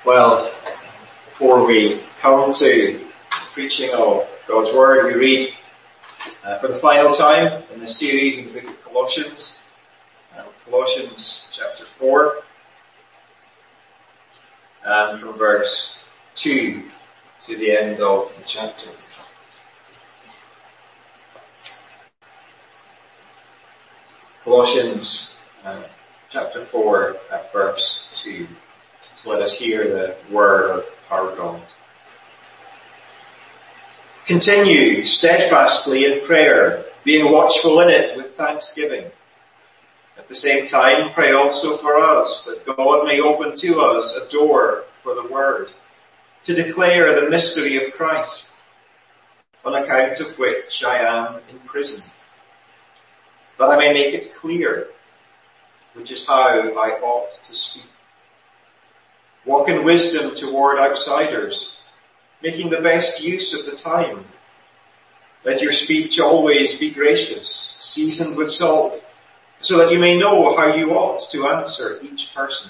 Well, before we come to preaching of God's Word, we read for the final time in the series in the book of Colossians, Colossians chapter 4, and from verse 2 to the end of the chapter. Colossians chapter 4 at verse 2. So let us hear the word of our God. Continue steadfastly in prayer, being watchful in it with thanksgiving. At the same time, pray also for us, that God may open to us a door for the word, to declare the mystery of Christ, on account of which I am in prison, that I may make it clear, which is how I ought to speak. Walk in wisdom toward outsiders, making the best use of the time. Let your speech always be gracious, seasoned with salt, so that you may know how you ought to answer each person.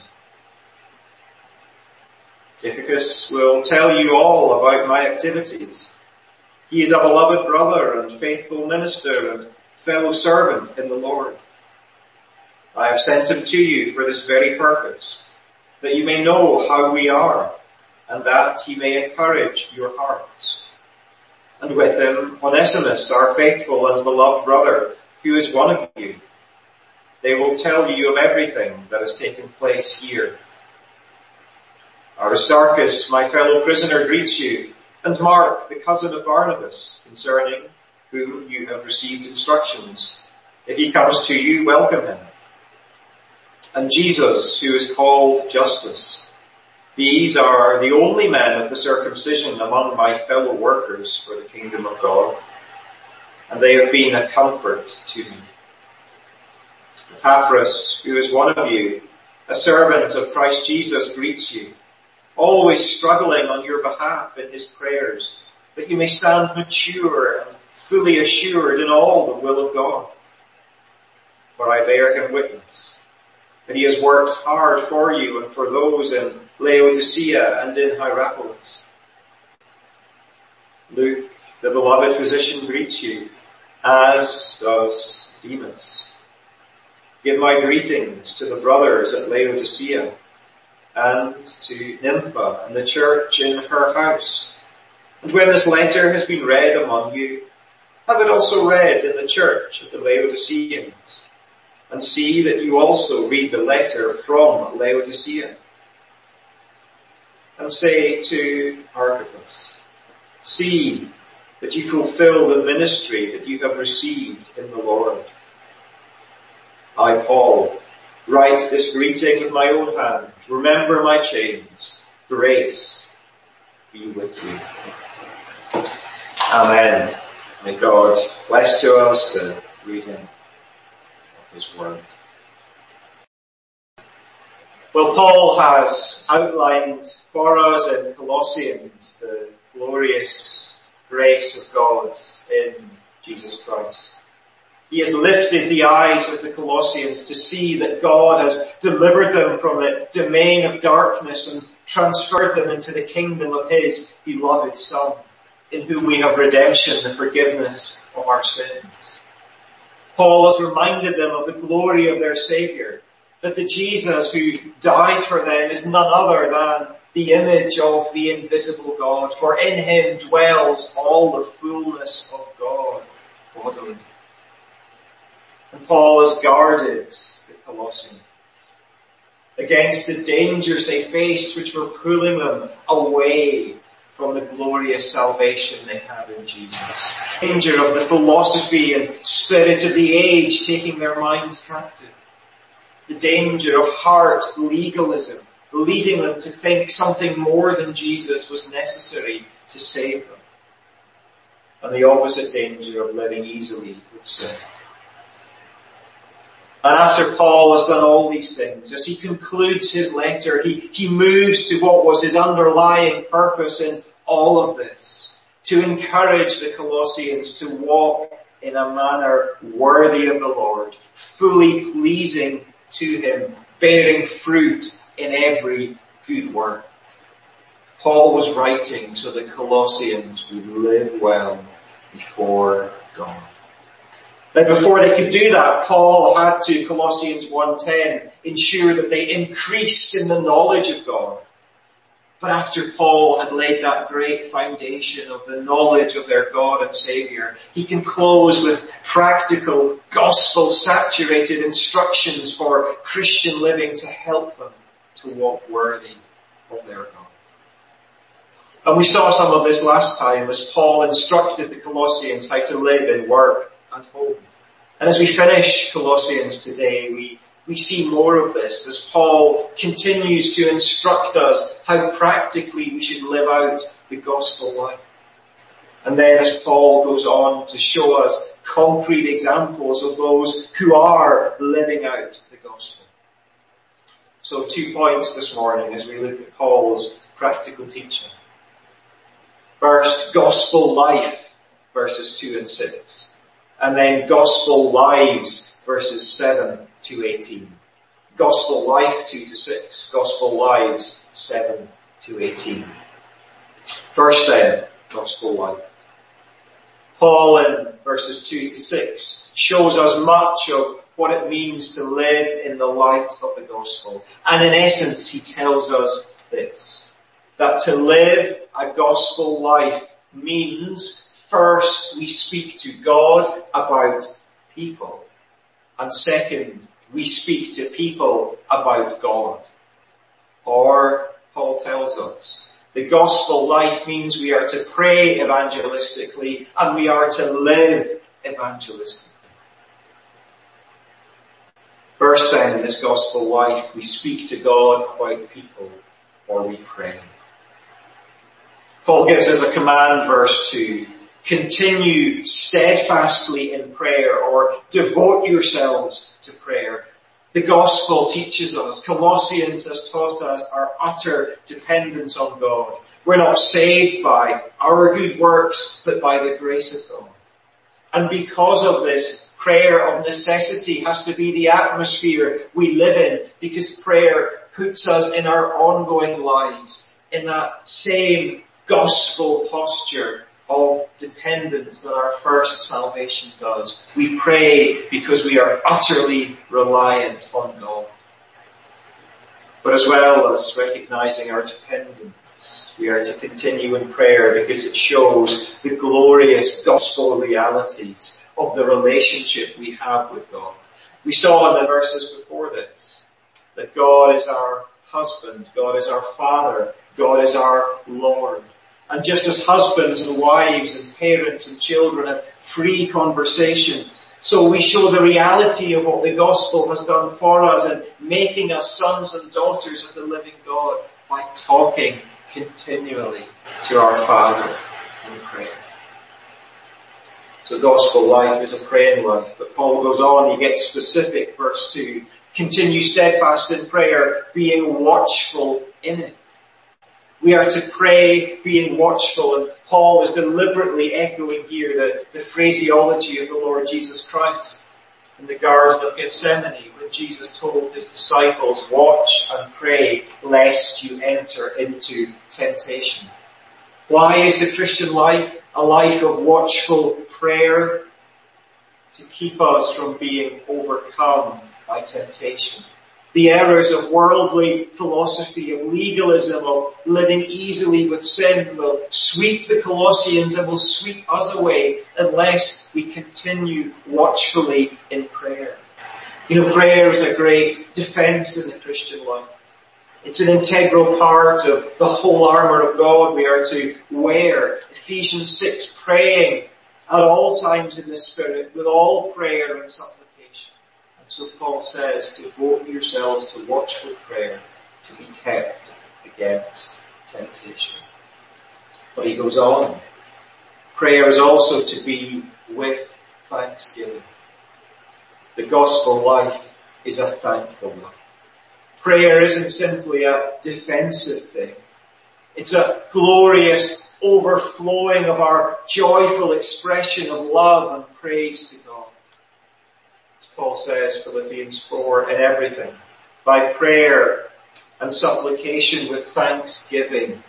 Tychicus will tell you all about my activities. He is a beloved brother and faithful minister and fellow servant in the Lord. I have sent him to you for this very purpose, that you may know how we are, and that he may encourage your hearts. And with him, Onesimus, our faithful and beloved brother, who is one of you. They will tell you of everything that has taken place here. Aristarchus, my fellow prisoner, greets you, and Mark, the cousin of Barnabas, concerning whom you have received instructions. If he comes to you, welcome him. And Jesus, who is called Justus. These are the only men of the circumcision among my fellow workers for the kingdom of God, and they have been a comfort to me. Epaphras, who is one of you, a servant of Christ Jesus, greets you, always struggling on your behalf in his prayers, that you may stand mature and fully assured in all the will of God. For I bear him witness that he has worked hard for you and for those in Laodicea and in Hierapolis. Luke, the beloved physician, greets you, as does Demas. Give my greetings to the brothers at Laodicea and to Nympha and the church in her house. And when this letter has been read among you, have it also read in the church of the Laodiceans. And see that you also read the letter from Laodicea. And say to Archippus, see that you fulfill the ministry that you have received in the Lord. I, Paul, write this greeting with my own hand. Remember my chains. Grace be with you. Amen. May God bless to us the reading his word. Well, Paul has outlined for us in Colossians the glorious grace of God in Jesus Christ. He has lifted the eyes of the Colossians to see that God has delivered them from the domain of darkness and transferred them into the kingdom of his beloved Son, in whom we have redemption, the forgiveness of our sins. Paul has reminded them of the glory of their Saviour, that the Jesus who died for them is none other than the image of the invisible God, for in him dwells all the fullness of God bodily. And Paul has guarded the Colossians against the dangers they faced, which were pulling them away from the glorious salvation they have in Jesus. Danger of the philosophy and spirit of the age taking their minds captive. The danger of heart legalism, leading them to think something more than Jesus was necessary to save them. And the opposite danger of living easily with sin. And after Paul has done all these things, as he concludes his letter, he moves to what was his underlying purpose in all of this, to encourage the Colossians to walk in a manner worthy of the Lord, fully pleasing to him, bearing fruit in every good work. Paul was writing so the Colossians would live well before God. Now before they could do that, Paul had to, Colossians 1:10, ensure that they increased in the knowledge of God. But after Paul had laid that great foundation of the knowledge of their God and Saviour, he can close with practical, gospel-saturated instructions for Christian living to help them to walk worthy of their God. And we saw some of this last time as Paul instructed the Colossians how to live in work and home. And as we finish Colossians today, we see more of this as Paul continues to instruct us how practically we should live out the gospel life. And then as Paul goes on to show us concrete examples of those who are living out the gospel. So 2 points this morning as we look at Paul's practical teaching. First, gospel life, verses 2 and 6. And then gospel lives, verses 7 to 18. Gospel life, 2 to 6. Gospel lives, 7 to 18. First then, gospel life. Paul in verses 2 to 6 shows us much of what it means to live in the light of the gospel. And in essence, he tells us this, that to live a gospel life means first we speak to God about people. And second, we speak to people about God. Or, Paul tells us, the gospel life means we are to pray evangelistically and we are to live evangelistically. First then, in this gospel life, we speak to God about people, or we pray. Paul gives us a command, verse 2. Continue steadfastly in prayer, or devote yourselves to prayer. The gospel teaches us, Colossians has taught us our utter dependence on God. We're not saved by our good works, but by the grace of God. And because of this, prayer of necessity has to be the atmosphere we live in, because prayer puts us in our ongoing lives in that same gospel posture of dependence that our first salvation does. We pray because we are utterly reliant on God. But as well as recognizing our dependence, we are to continue in prayer because it shows the glorious gospel realities of the relationship we have with God. We saw in the verses before this that God is our husband, God is our Father, God is our Lord. And just as husbands and wives and parents and children have free conversation, so we show the reality of what the gospel has done for us in making us sons and daughters of the living God by talking continually to our Father in prayer. So gospel life is a praying life. But Paul goes on, he gets specific, verse 2. Continue steadfast in prayer, being watchful in it. We are to pray being watchful, and Paul is deliberately echoing here the phraseology of the Lord Jesus Christ in the Garden of Gethsemane when Jesus told his disciples, watch and pray lest you enter into temptation. Why is the Christian life a life of watchful prayer? To keep us from being overcome by temptation. The errors of worldly philosophy, of legalism, of living easily with sin will sweep the Colossians and will sweep us away unless we continue watchfully in prayer. You know, prayer is a great defense in the Christian life. It's an integral part of the whole armour of God we are to wear. Ephesians 6, praying at all times in the Spirit with all prayer and supplication. So Paul says, devote yourselves to watchful prayer to be kept against temptation. But he goes on. Prayer is also to be with thanksgiving. The gospel life is a thankful life. Prayer isn't simply a defensive thing. It's a glorious overflowing of our joyful expression of love and praise to God. Paul says, Philippians 4, in everything, by prayer and supplication with thanksgiving,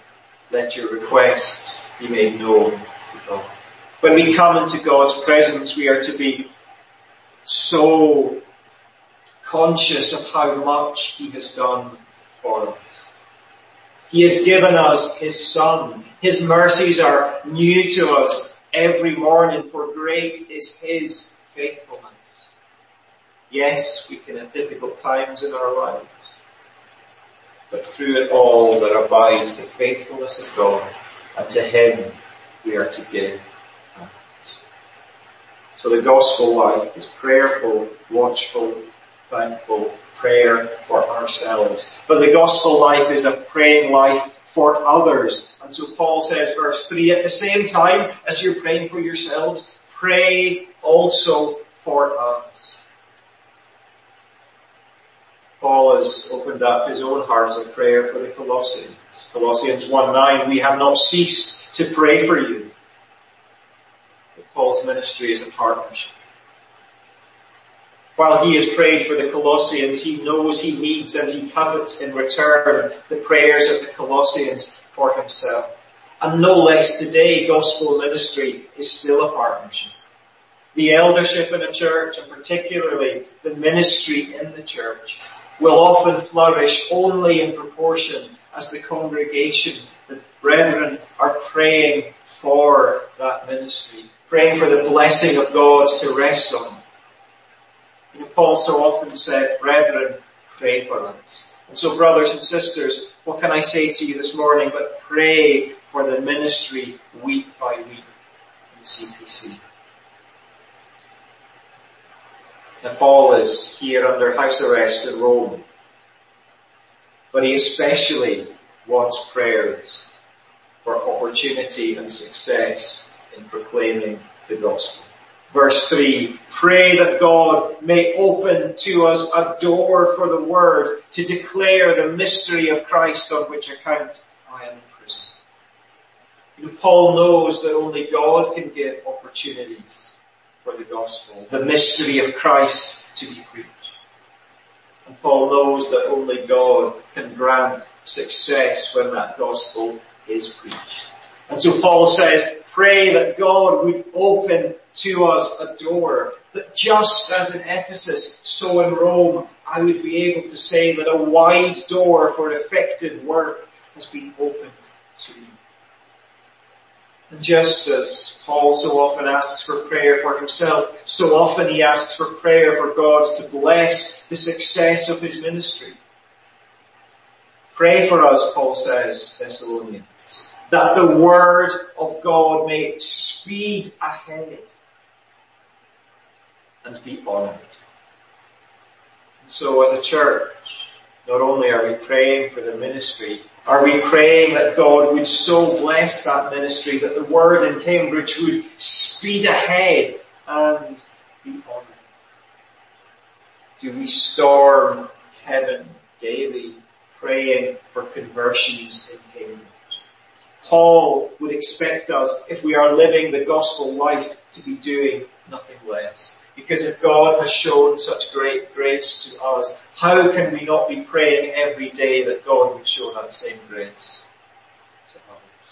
let your requests be made known to God. When we come into God's presence, we are to be so conscious of how much He has done for us. He has given us His Son. His mercies are new to us every morning, for great is His faithfulness. Yes, we can have difficult times in our lives, but through it all there abides the faithfulness of God, and to Him we are to give thanks. So the gospel life is prayerful, watchful, thankful, prayer for ourselves. But the gospel life is a praying life for others. And so Paul says, verse 3, at the same time as you're praying for yourselves, pray also for us. Paul has opened up his own heart of prayer for the Colossians. Colossians 1:9, we have not ceased to pray for you. But Paul's ministry is a partnership. While he has prayed for the Colossians, he knows he needs and he covets in return the prayers of the Colossians for himself. And no less today, gospel ministry is still a partnership. The eldership in a church, and particularly the ministry in the church, will often flourish only in proportion as the congregation, the brethren, are praying for that ministry, praying for the blessing of God to rest on it. You know, Paul so often said, brethren, pray for us. And so brothers and sisters, what can I say to you this morning but pray for the ministry week by week in CPC. Now Paul is here under house arrest in Rome, but he especially wants prayers for opportunity and success in proclaiming the gospel. Verse 3, pray that God may open to us a door for the word to declare the mystery of Christ, on which account I am in prison. You know, Paul knows that only God can give opportunities for the gospel, the mystery of Christ to be preached. And Paul knows that only God can grant success when that gospel is preached. And so Paul says, pray that God would open to us a door, that just as in Ephesus, so in Rome, I would be able to say that a wide door for effective work has been opened to you. And just as Paul so often asks for prayer for himself, so often he asks for prayer for God to bless the success of his ministry. Pray for us, Paul says, Thessalonians, that the word of God may speed ahead and be honoured. And so as a church, not only are we praying for the ministry, are we praying that God would so bless that ministry that the word in Cambridge would speed ahead and be honoured? Do we storm heaven daily praying for conversions in Cambridge? Paul would expect us, if we are living the gospel life, to be doing nothing less. Because if God has shown such great grace to us, how can we not be praying every day that God would show that same grace to others?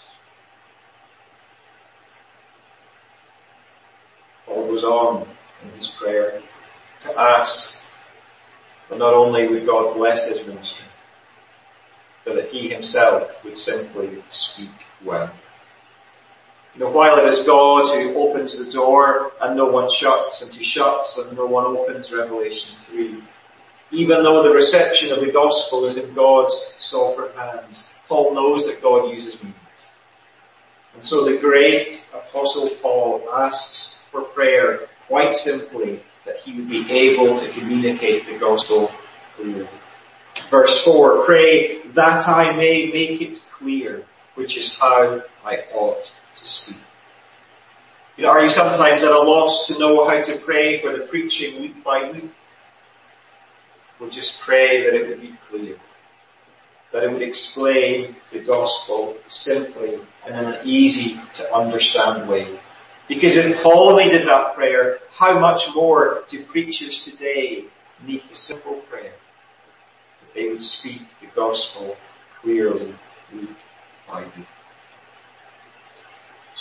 Paul goes on in his prayer to ask that not only would God bless his ministry, but that he himself would simply speak well. You know, while it is God who opens the door and no one shuts, and who shuts and no one opens, Revelation 3. Even though the reception of the gospel is in God's sovereign hands, Paul knows that God uses means. And so the great apostle Paul asks for prayer quite simply that he would be able to communicate the gospel clearly. Verse 4, pray that I may make it clear, which is how I ought to speak. You know, are you sometimes at a loss to know how to pray for the preaching week by week? Well, just pray that it would be clear, that it would explain the gospel simply and in an easy to understand way. Because if Paul only did that prayer, how much more do preachers today need the simple prayer that they would speak the gospel clearly week by week?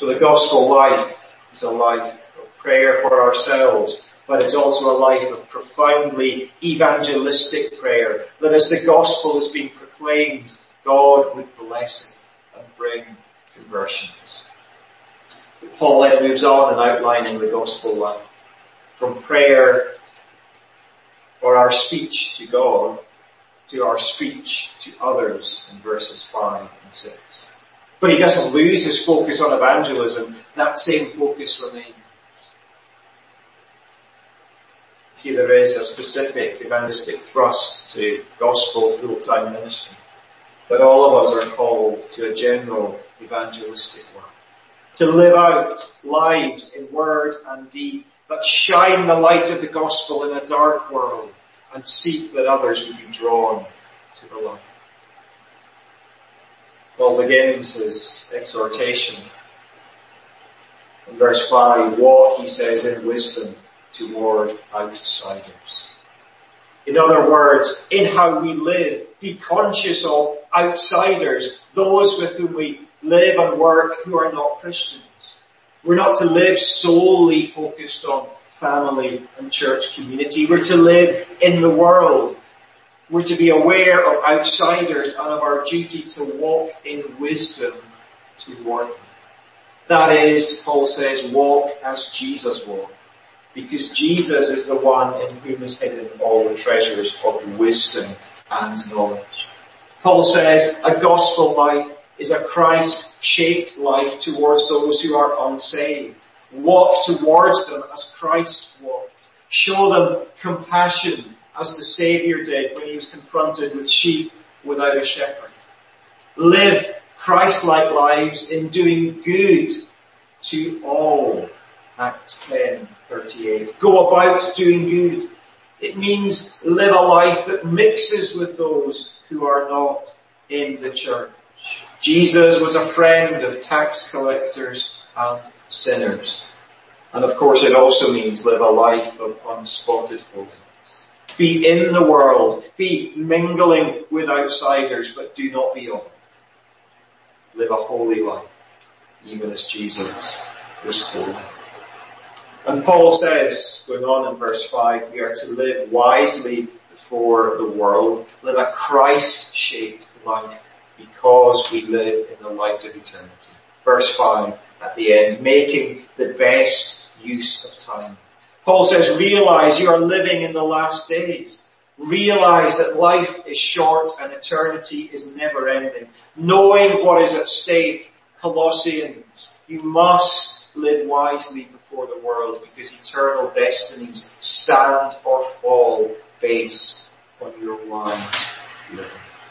So the gospel life is a life of prayer for ourselves, but it's also a life of profoundly evangelistic prayer, that as the gospel is being proclaimed, God would bless it and bring conversions. Paul then moves on in outlining the gospel life, from prayer or our speech to God to our speech to others in verses 5 and 6. But he doesn't lose his focus on evangelism. That same focus remains. See, there is a specific evangelistic thrust to gospel full-time ministry. But all of us are called to a general evangelistic work. To live out lives in word and deed that shine the light of the gospel in a dark world and seek that others would be drawn to the light. Paul begins his exhortation in verse 5, walk, he says, in wisdom toward outsiders. In other words, in how we live, be conscious of outsiders, those with whom we live and work who are not Christians. We're not to live solely focused on family and church community. We're to live in the world. We're to be aware of outsiders and of our duty to walk in wisdom toward them. That is, Paul says, walk as Jesus walked. Because Jesus is the one in whom is hidden all the treasures of wisdom and knowledge. Paul says a gospel life is a Christ-shaped life towards those who are unsaved. Walk towards them as Christ walked. Show them compassion as the Saviour did when he was confronted with sheep without a shepherd. Live Christ-like lives in doing good to all. Acts 10:38. Go about doing good. It means live a life that mixes with those who are not in the church. Jesus was a friend of tax collectors and sinners. And of course it also means live a life of unspotted holiness. Be in the world, be mingling with outsiders, but do not be on. Live a holy life, even as Jesus was holy. And Paul says, going on in verse 5, we are to live wisely before the world, live a Christ-shaped life, because we live in the light of eternity. Verse 5 at the end, making the best use of time. Paul says, realize you are living in the last days. Realize that life is short and eternity is never ending. Knowing what is at stake, Colossians, you must live wisely before the world, because eternal destinies stand or fall based on your wise living.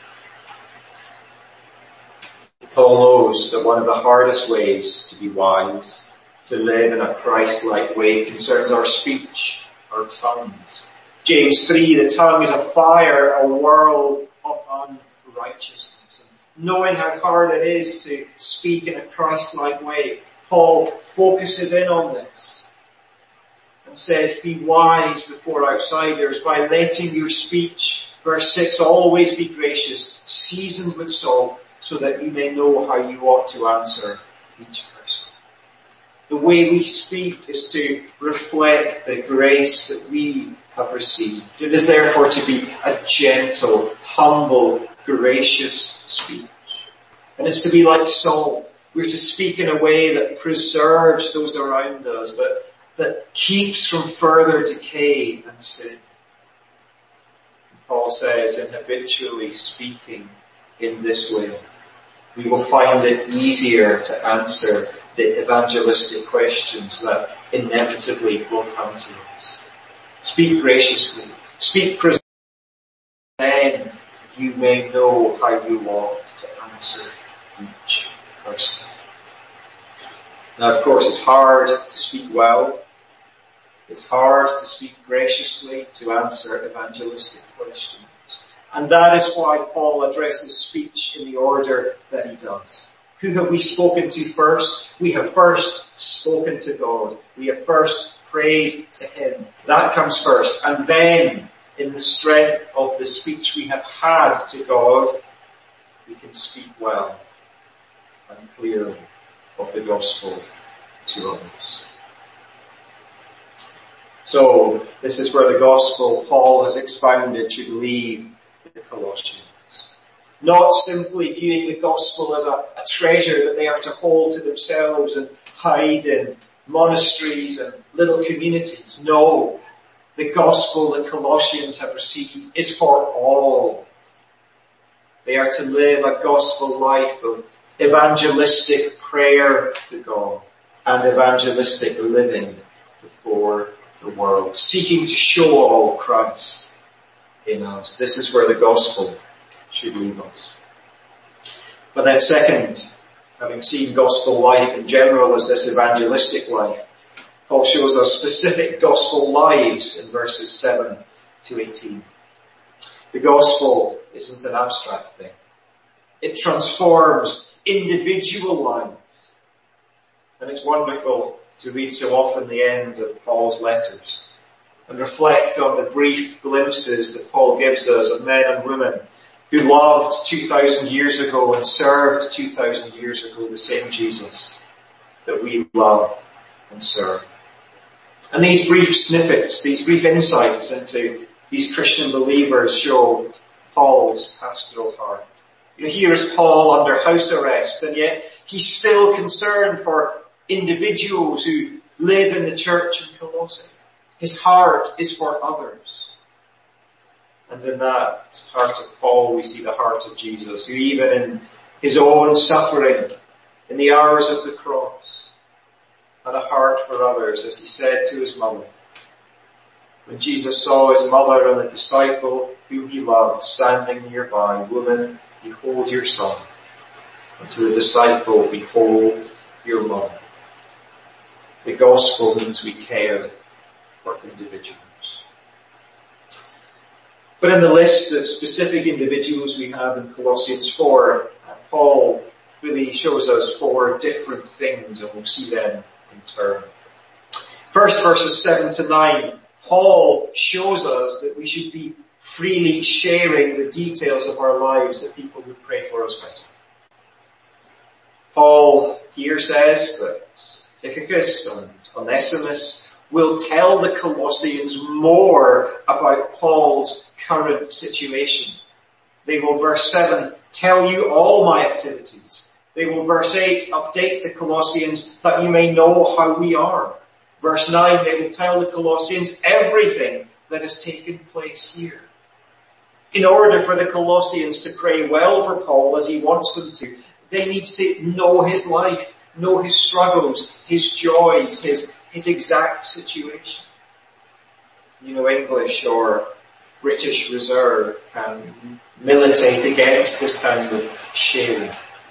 Paul knows that one of the hardest ways to be wise, to live in a Christ-like way, concerns our speech, our tongues. James 3, the tongue is a fire, a world of unrighteousness. And knowing how hard it is to speak in a Christ-like way, Paul focuses in on this and says, be wise before outsiders by letting your speech, verse 6, always be gracious, seasoned with salt, so that you may know how you ought to answer each person. The way we speak is to reflect the grace that we have received. It is therefore to be a gentle, humble, gracious speech. And it's to be like salt. We're to speak in a way that preserves those around us, that keeps from further decay and sin. Paul says, in habitually speaking in this way, we will find it easier to answer the evangelistic questions that inevitably will come to us. Speak graciously. Speak precisely. Then you may know how you ought to answer each person. Now, of course, it's hard to speak well. It's hard to speak graciously, to answer evangelistic questions. And that is why Paul addresses speech in the order that he does. Who have we spoken to first? We have first spoken to God. We have first prayed to him. That comes first. And then, in the strength of the speech we have had to God, we can speak well and clearly of the gospel to others. So, this is where the gospel Paul has expounded should leave the Colossians. Not simply viewing the gospel as a treasure that they are to hold to themselves and hide in monasteries and little communities. No, the gospel the Colossians have received is for all. They are to live a gospel life of evangelistic prayer to God and evangelistic living before the world, seeking to show all Christ in us. This is where the gospel should leave us. But then second, having seen gospel life in general as this evangelistic life, Paul shows us specific gospel lives in verses 7 to 18. The gospel isn't an abstract thing. It transforms individual lives. And it's wonderful to read so often the end of Paul's letters and reflect on the brief glimpses that Paul gives us of men and women who loved 2,000 years ago and served 2,000 years ago the same Jesus that we love and serve. And these brief snippets, these brief insights into these Christian believers show Paul's pastoral heart. Here is Paul under house arrest, and yet he's still concerned for individuals who live in the church in Colossae. His heart is for others. And in that heart of Paul, we see the heart of Jesus, who even in his own suffering, in the hours of the cross, had a heart for others, as he said to his mother. When Jesus saw his mother and the disciple whom he loved standing nearby, "Woman, behold your son." And to the disciple, "Behold your mother." The gospel means we care for individuals. But in the list of specific individuals we have in Colossians 4, Paul really shows us 4 different things, and we'll see them in turn. First, verses 7 to 9, Paul shows us that we should be freely sharing the details of our lives that people would pray for us better. Paul here says that Tychicus and Onesimus will tell the Colossians more about Paul's current situation. They will, verse 7, tell you all my activities. They will, verse 8, update the Colossians that you may know how we are. Verse 9, they will tell the Colossians everything that has taken place here. In order for the Colossians to pray well for Paul as he wants them to, they need to know his life, know his struggles, his joys, his exact situation. English or British Reserve can militate against this kind of sharing.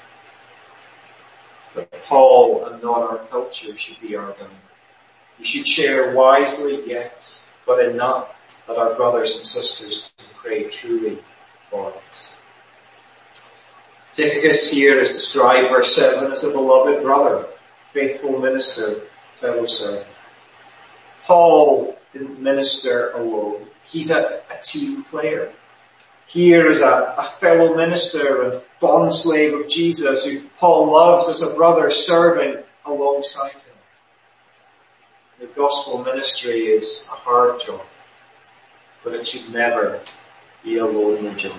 But Paul and not our culture should be our guide. We should share wisely, yes, but enough that our brothers and sisters can pray truly for us. Tychicus here is described, verse 7, as a beloved brother, faithful minister, fellow servant. Paul didn't minister alone. He's a team player. Here is a fellow minister and bondslave of Jesus who Paul loves as a brother serving alongside him. The gospel ministry is a hard job, but it should never be a lonely job.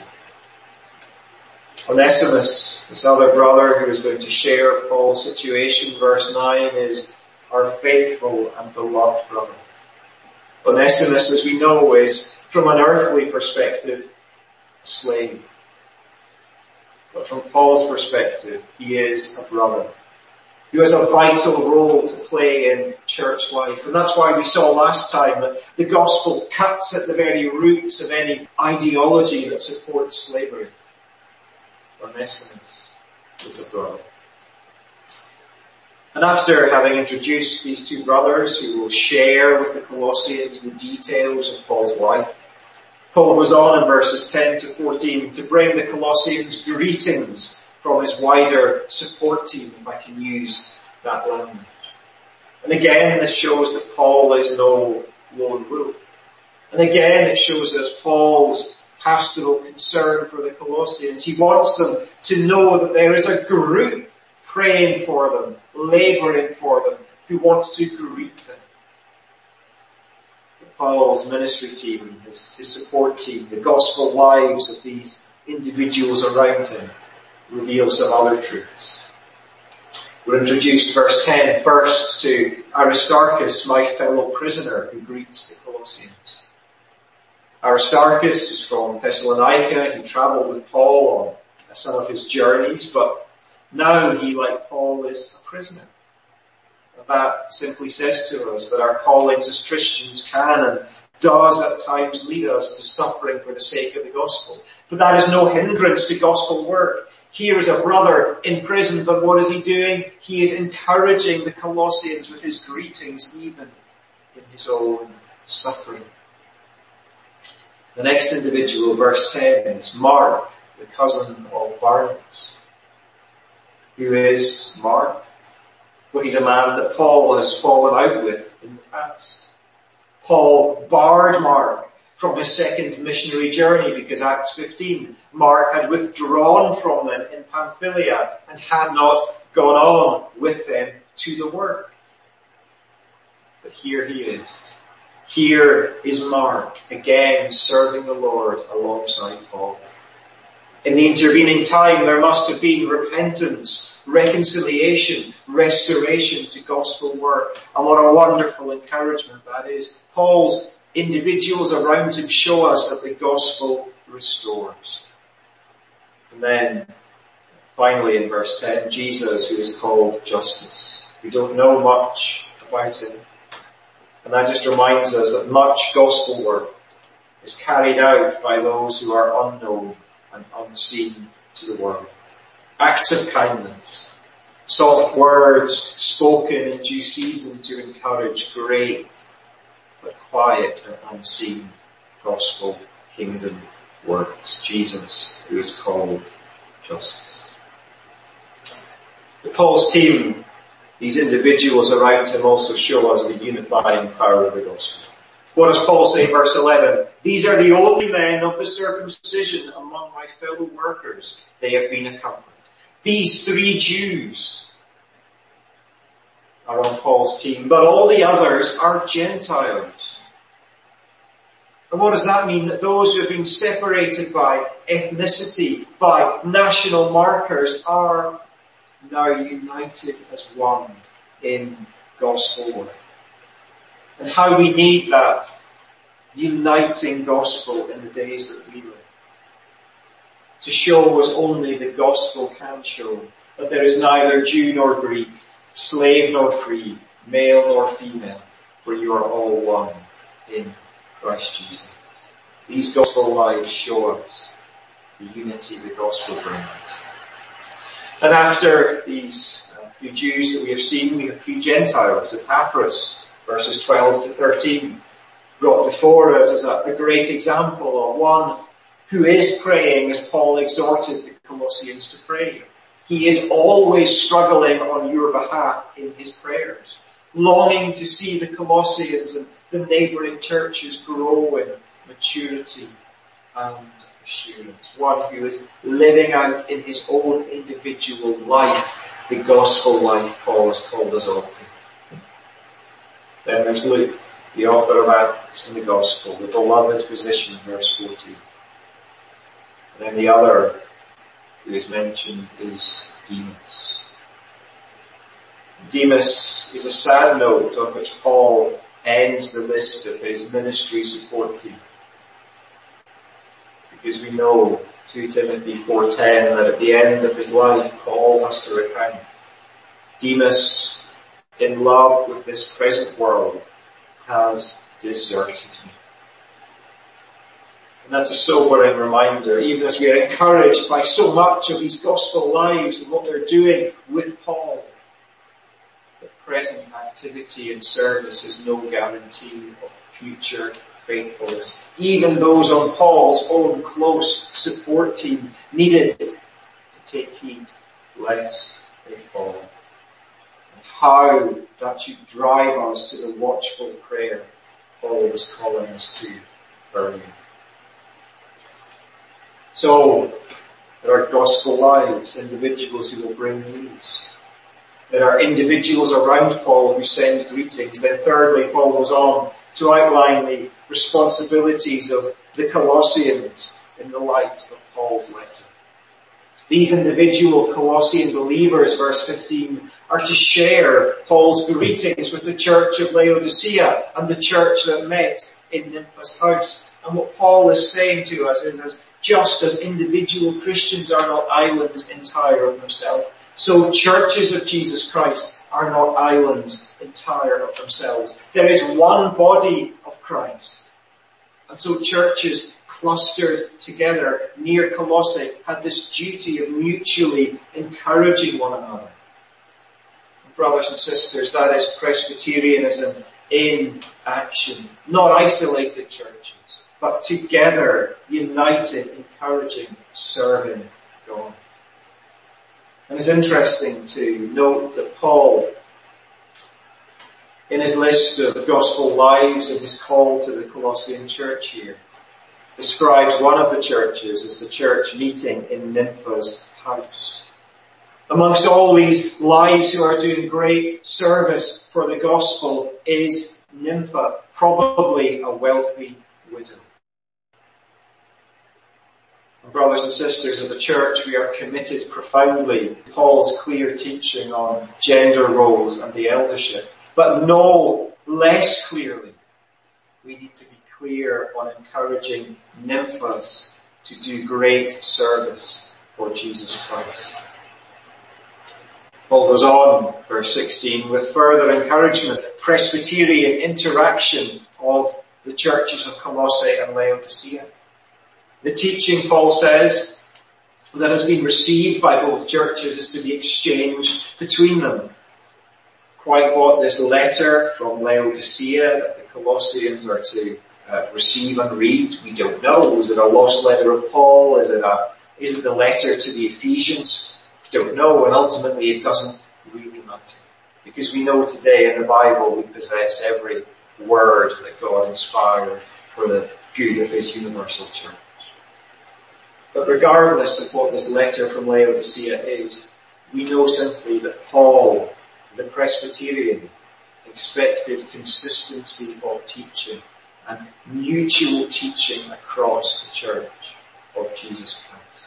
Onesimus, this other brother who is going to share Paul's situation, verse 9, is our faithful and beloved brother. Onesimus, as we know, is, from an earthly perspective, a slave. But from Paul's perspective, he is a brother who has a vital role to play in church life. And that's why we saw last time that the gospel cuts at the very roots of any ideology that supports slavery. Onesimus was a brother. And after having introduced these two brothers who will share with the Colossians the details of Paul's life, Paul goes on in verses 10 to 14 to bring the Colossians greetings from his wider support team, if I can use that language. And again, this shows that Paul is no lone wolf. And again, it shows us Paul's pastoral concern for the Colossians. He wants them to know that there is a group praying for them, labouring for them, who want to greet them. Paul's ministry team, his support team, the gospel lives of these individuals around him reveal some other truths. We're introduced, verse 10, first to Aristarchus, my fellow prisoner, who greets the Colossians. Aristarchus is from Thessalonica. He travelled with Paul on some of his journeys, but now he, like Paul, is a prisoner. That simply says to us that our callings as Christians can and does at times lead us to suffering for the sake of the gospel. But that is no hindrance to gospel work. Here is a brother in prison, but what is he doing? He is encouraging the Colossians with his greetings, even in his own suffering. The next individual, verse 10, is Mark, the cousin of Barnabas. Who is Mark? Well, he's a man that Paul has fallen out with in the past. Paul barred Mark from his second missionary journey because Acts 15, Mark had withdrawn from them in Pamphylia and had not gone on with them to the work. But here he is. Here is Mark, again serving the Lord alongside Paul. In the intervening time, there must have been repentance, reconciliation, restoration to gospel work. And what a wonderful encouragement that is. Paul's individuals around him show us that the gospel restores. And then, finally in verse 10, Jesus, who is called Justus. We don't know much about him. And that just reminds us that much gospel work is carried out by those who are unknown and unseen to the world. Acts of kindness, soft words spoken in due season to encourage, great but quiet and unseen gospel kingdom works. Jesus, who is called Justus. Paul's team, these individuals around him, also show us the unifying power of the gospel. What does Paul say in verse 11? These are the only men of the circumcision among my fellow workers. They have been accompanied. These 3 Jews are on Paul's team, but all the others are Gentiles. And what does that mean? That those who have been separated by ethnicity, by national markers, are now united as one in gospel work. And how we need that uniting gospel in the days that we live. To show as only the gospel can show, that there is neither Jew nor Greek, slave nor free, male nor female, for you are all one in Christ Jesus. These gospel lives show us the unity the gospel brings. And after these few Jews that we have seen, we have few Gentiles. Epaphras, verses 12 to 13, brought before us as a great example of one who is praying as Paul exhorted the Colossians to pray. He is always struggling on your behalf in his prayers, longing to see the Colossians and the neighbouring churches grow in maturity and assurance. One who is living out in his own individual life the gospel life Paul has called us all to. Then there's Luke, the author of Acts and the Gospel, the beloved physician, verse 14. And then the other who is mentioned is Demas. Demas is a sad note on which Paul ends the list of his ministry support team. Because we know 2 Timothy 4:10 that at the end of his life Paul has to recount. Demas, in love with this present world, has deserted me. And that's a sobering reminder, even as we are encouraged by so much of these gospel lives and what they're doing with Paul, that present activity and service is no guarantee of future faithfulness. Even those on Paul's own close support team needed to take heed lest they fall. And how that should drive us to the watchful prayer Paul was calling us to earlier. So, there are gospel lives, individuals who will bring news. There are individuals around Paul who send greetings. Then thirdly, Paul goes on to outline the responsibilities of the Colossians in the light of Paul's letter. These individual Colossian believers, verse 15, are to share Paul's greetings with the church of Laodicea and the church that met in Nympha's house. And what Paul is saying to us is, just as individual Christians are not islands entire of themselves, so churches of Jesus Christ are not islands entire of themselves. There is one body of Christ. And so churches clustered together near Colossae had this duty of mutually encouraging one another. Brothers and sisters, that is Presbyterianism in action. Not isolated churches, but together, united, encouraging, serving God. And it's interesting to note that Paul, in his list of gospel lives and his call to the Colossian church here, describes one of the churches as the church meeting in Nympha's house. Amongst all these lives who are doing great service for the gospel is Nympha, probably a wealthy widow. Brothers and sisters, as a church, we are committed profoundly to Paul's clear teaching on gender roles and the eldership. But no less clearly, we need to be clear on encouraging nymphas to do great service for Jesus Christ. Paul goes on, verse 16, with further encouragement, Presbyterian interaction of the churches of Colossae and Laodicea. The teaching, Paul says, that has been received by both churches is to be exchanged between them. Quite what this letter from Laodicea that the Colossians are to receive and read, we don't know. Is it a lost letter of Paul? Is it the letter to the Ephesians? We don't know, and ultimately it doesn't really matter. Because we know today in the Bible we possess every word that God inspired for the good of his universal church. But regardless of what this letter from Laodicea is, we know simply that Paul, the Presbyterian, expected consistency of teaching and mutual teaching across the church of Jesus Christ.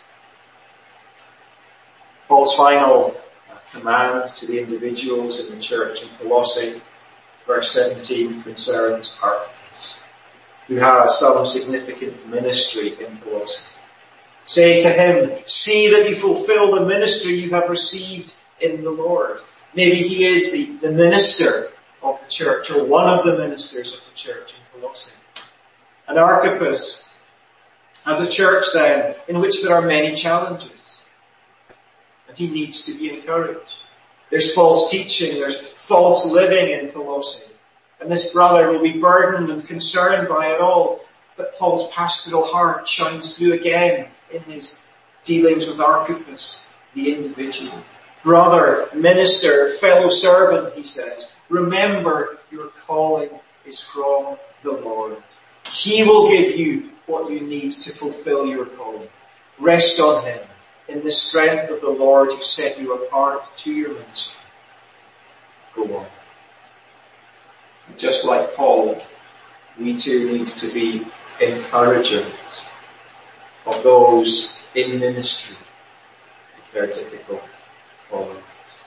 Paul's final command to the individuals in the church in Colossae, verse 17, concerns Archippus, who has some significant ministry in Colossae. Say to him, see that you fulfill the ministry you have received in the Lord. Maybe he is the minister of the church, or one of the ministers of the church in Colossae. And Archippus has a church then in which there are many challenges. And he needs to be encouraged. There's false teaching, there's false living in Colossae. And this brother will be burdened and concerned by it all. But Paul's pastoral heart shines through again in his dealings with Archippus, the individual. Brother, minister, fellow servant, he says, remember your calling is from the Lord. He will give you what you need to fulfill your calling. Rest on him in the strength of the Lord who set you apart to your ministry. Go on. Just like Paul, we too need to be encouragers of those in ministry if they're difficult callings.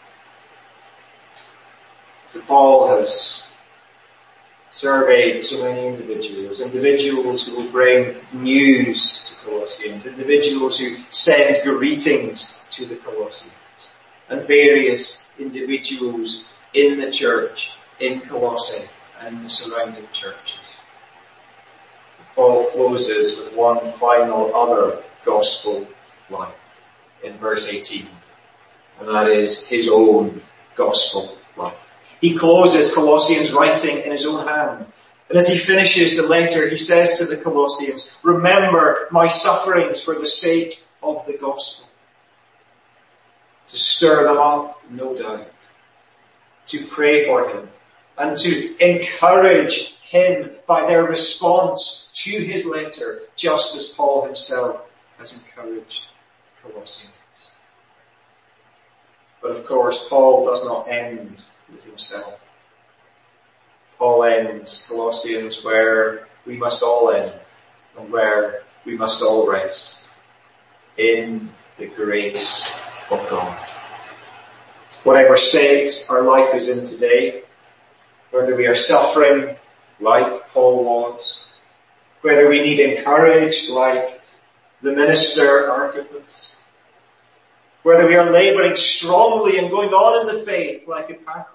So Paul has surveyed so many individuals who will bring news to Colossians, individuals who send greetings to the Colossians, and various individuals in the church in Colossae and the surrounding churches. Paul closes with one final other gospel line in verse 18, and that is his own gospel line. He closes Colossians writing in his own hand. And as he finishes the letter, he says to the Colossians, remember my sufferings for the sake of the gospel. To stir them up, no doubt. To pray for him and to encourage him by their response to his letter, just as Paul himself has encouraged the Colossians. But But of course, Paul does not end with himself. Paul ends Colossians where we must all end and where we must all rest, in the grace of God. Whatever state our life is in today, whether we are suffering like Paul was, whether we need encouraged like the minister Archippus, whether we are labouring strongly and going on in the faith like Epaphras,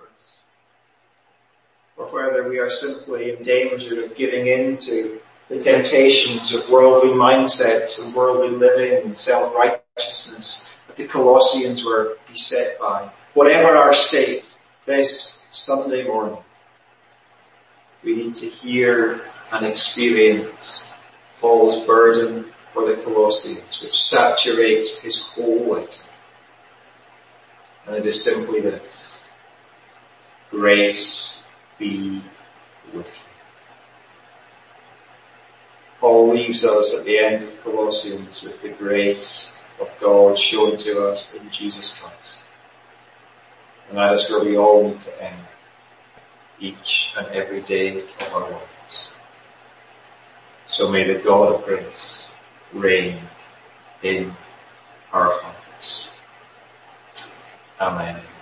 or whether we are simply in danger of giving in to the temptations of worldly mindsets and worldly living and self-righteousness that the Colossians were beset by. Whatever our state, this Sunday morning, we need to hear and experience Paul's burden for the Colossians, which saturates his whole life. And it is simply this: grace be with you. Paul leaves us at the end of Colossians with the grace of God shown to us in Jesus Christ. And that is where we all need to end each and every day of our lives. So may the God of grace reign in our hearts. Amen.